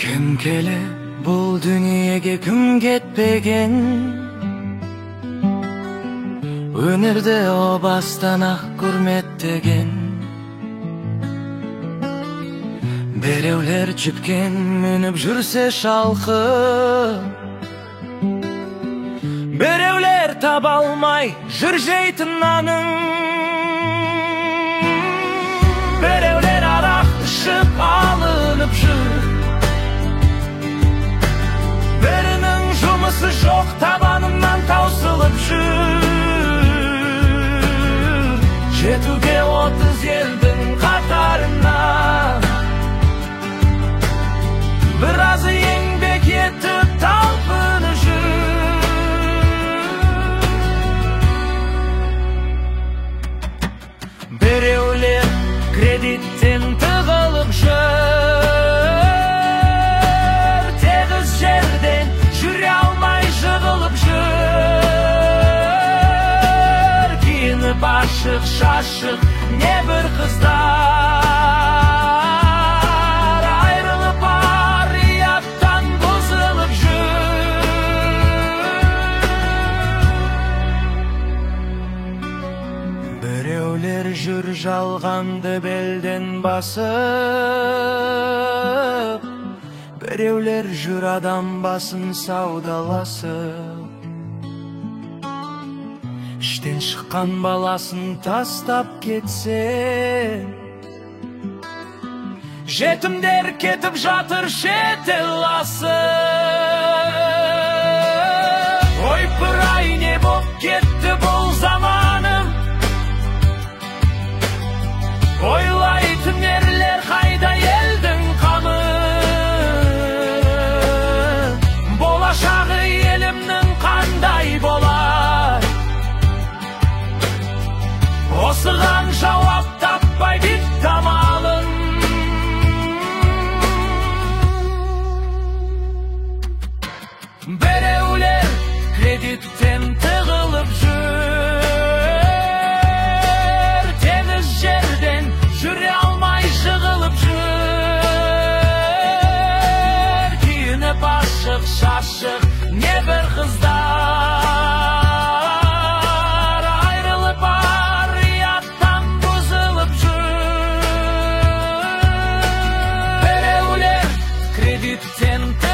Kim kele bul dünyege kim ketpegen, önerde o bastan hürmettegen. Berevler çipken minip jürse şalkı, berevler tabalmay jür jeytin nanın. Berevler arak ışıp alınıp jür, berinin jumысы жоқ tabanından tausılıp jür. Жетуге 30 елдің қатарына, біразы еңбек етіп талпынып жүр. Біреулер кредиттен тығылып жүр, тегіс жерден жүре алмай жығылып жүр. Киініп ашық шашық небір қыздар, айрылып ар-ұяттан бұзылып жүр. Біреулер жүр жалғанды белден басып, біреулер жүр адам басын саудаласып. Іштен шыққан баласын тастап кетсе, жетімдер кетіп жатыр шетел асып. Ойпыр-ай, не боп кетті бұл заманым, ойлайтын ерлер қайда елдің қамы. Болашағы елімнің қандай болар, осыған жауап таппай бітті амалым. Біреулер кредиттен тығылып жүр, теңіз жерден жүре алмай жығылып жүр. Киініп ашық шашық небір қыздар, айрылып ар-ұяттан бұзылып жүр. Біреулер кредиттен